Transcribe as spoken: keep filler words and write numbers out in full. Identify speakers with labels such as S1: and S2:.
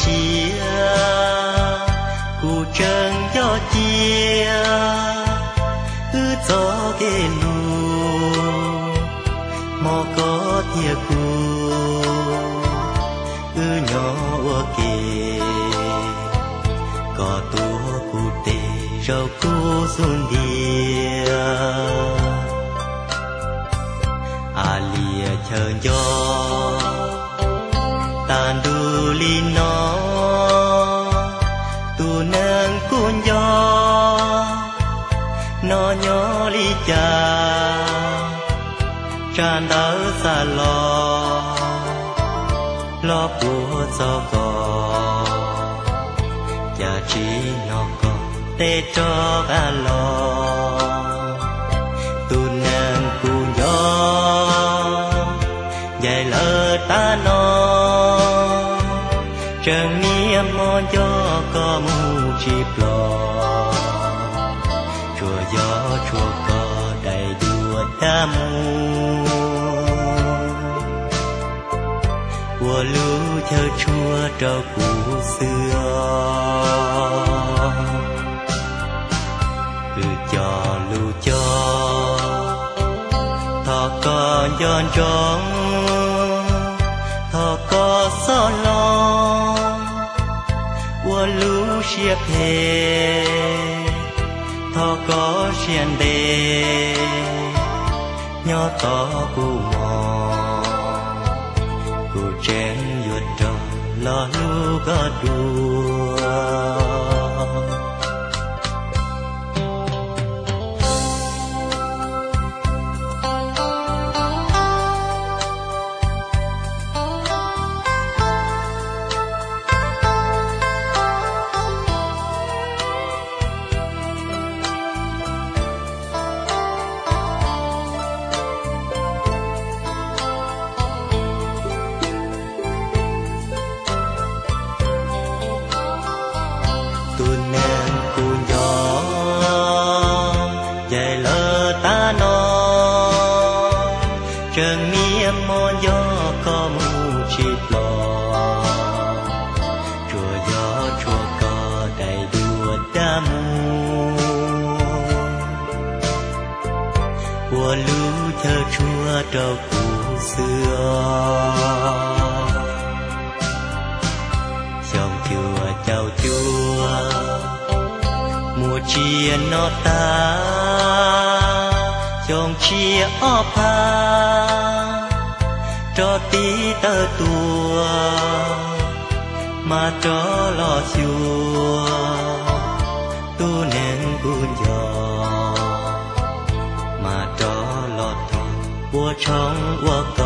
S1: chia cụ trần cho chia ư gió kê lu mò có tia cu ư nhỏ ua kê có tua cụ tê rau cu xuân địa à lìa chờ gió tàn đu li nó tu nâng cuốn gió nó nhỏ li cha tràn đỡ xa lo lo của gió gò cha chỉ nó có tê cho ga lo tu nâng cuốn gió dạy lỡ ta nó trần nia mò gió có mu chip lò chùa gió chùa có đầy đùa đa mu của lũ theo chùa trâu cũ xưa cứ cho lũ cho thọ con giòn trống thọ có gió lo của lũ xia phê thọ có xiên đê nhỏ to cu mò cu chén yuột trò lo lũ có đùa trần nia mò gió có mu chip lò chùa gió chùa có đầy đùa đa mu của lũ thơ chùa trâu cũ xưa dòng chùa chào chùa mùa chia nó ta chồng chia ó pa cho tí tơ tua mà cho lo chùa tu nên buồn gió mà cho lo thọ của trong quốc